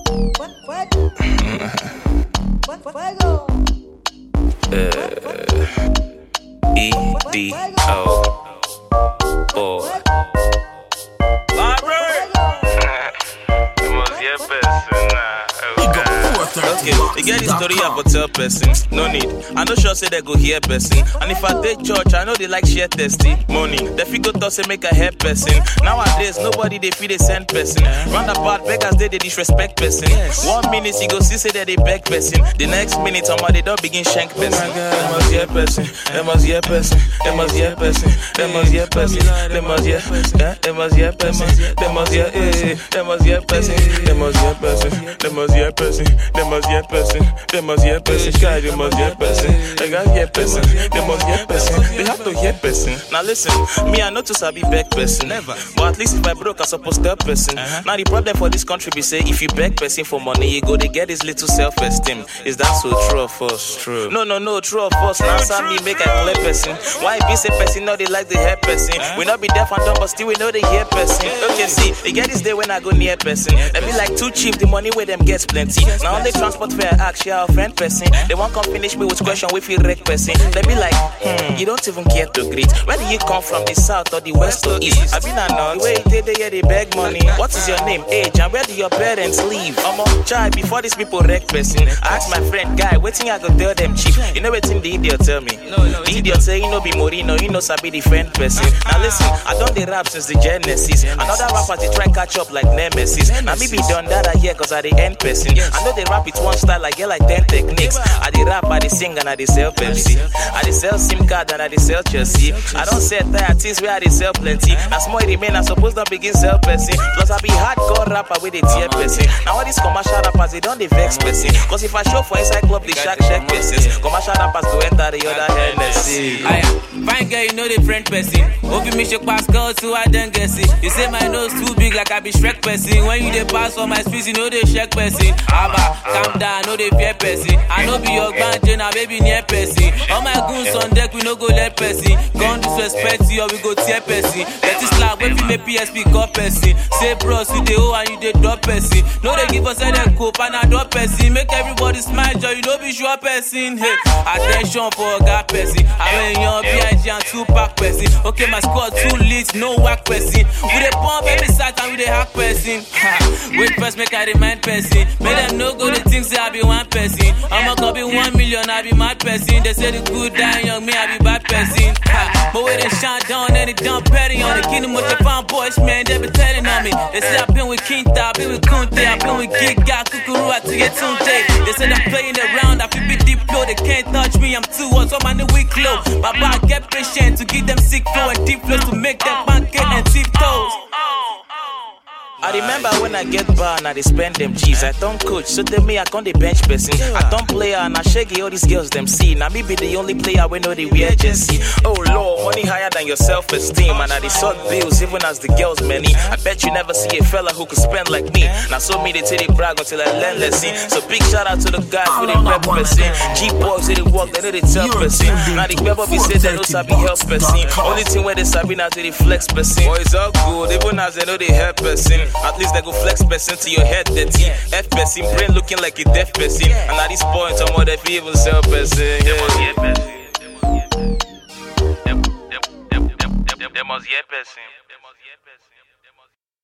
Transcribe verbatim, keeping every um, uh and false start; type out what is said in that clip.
E D O Boy. Okay, you get this story about tell person. No need. I know sure say they go hear person. And if I take church, I know they like share testimony. The figure thought say make a help person. Nowadays, nobody they feel they send person. Roundabout beggars they they disrespect person. One minute you go see say that they beg person. The next minute somebody don't begin shank person. They must hear person. They must hear person. They must hear person. They must hear person. They must hear. They must hear person. They must hear. They must hear person. They must hear person. They must hear person. They must hear person. They must hear person. Sky, they must hear person. They got hear person. They must hear person. They have to hear person. Now listen, me I know to sabi beg person. Never. But at least if I broke, I supposed to help person. Uh-huh. Now the problem for this country be say if you beg person for money, you go to get this little self-esteem. Is that so true or false? True. No, no, no, true or false. Now answer me, make a clear person. Why be say person know they like the hear person? Uh-huh. We not be deaf and dumb, but still we know they hear person. Okay, see, they get this day when I go near person. They be like too cheap, the money where them gets plenty. Now only transport fare ask share a friend person. They won't come finish me with question we feel wreck person. They be like, hmm, you don't even care to greet. Where do you come from, the south or the west or east? I been a non, where they they they beg money. What is your name, age, and where do your parents live? I'm a child before these people wreck person. I ask my friend guy, waiting I go tell them cheap. You know waiting the idiot tell me. The idiot say you know be Morino, you know sabi the friend person. Now listen, I done the rap since the Genesis. Another rappers they try catch up like Nemesis. Now me be done that I hear cause I the end person. I know they rap it one style, I get like ten techniques. I the rap, I the sing and I the sell Pepsi. I the sell SIM card and I the sell Chelsea. I don't sell tire things where I the sell plenty. As more remain, I suppose not begin sell person. Plus I be hardcore rapper with the tear person. Now all these commercial rappers they don't they vex person. Cause if I show for inside club the shack check persons, commercial rappers go enter the other Hennessy. Fine girl, you know the friend person. Hope you miss your pass girl so I don't guess it. You say my nose too big like I be Shrek person. When you dey pass for my speech, you know they check person. Abba, calm down, know they fear person. I know be your grandje, now baby near person. All my goons on deck, we no go let person. Gon' disrespect you or we go tear person. Let it slap when we make P S P call person. Say bros, you dey owe and you dey drop person. No they give us any cope and I drop person. Make everybody smile, joy, you know be sure person. Hey, attention for a guy person. I mean your B I G and two pack person. Okay, my squad too lit, no whack person. We dey pump every side and we dey hack person. Wait first, make I remind person. Make them no go, they think say I be one person. I'ma go be one million, I be mad person. They say the good die young, me I be bad person. Ha. But when they shine down and they dump petty on the kingdom with the fine boys, man, they be telling on me. They say I been with Kinta, I been with Kunte, I been with Giga, Kukuru, I to get Tunte. They say I'm playing around, I feel be deep flow, they can't touch me, I'm too hot, so my new weak low. My body get patient to give them sick flow and deep flows to make them banquet and tiptoes. I remember when I get bar and I spend them cheese. I don't coach, so then me I can't the bench person. I don't play and I shake all these girls them see. Now me be the only player we know they wear jersey. Oh Lord, money higher than your self-esteem. And I the sort bills even as the girls many. I bet you never see a fella who could spend like me. Now so me they tell they brag until I learn lesson. So big shout out to the guys with the rep person. G-boys they walk, they know they tell person. Now the people be say they know sabi help person. Only thing where they sabi now they flex person. Boy it's all good, even as they know they help person. At least they go flex person to your head dirty. F person, brain looking like a deaf person. And at this point, I'm more than even self person. They must hear person. They must hear person.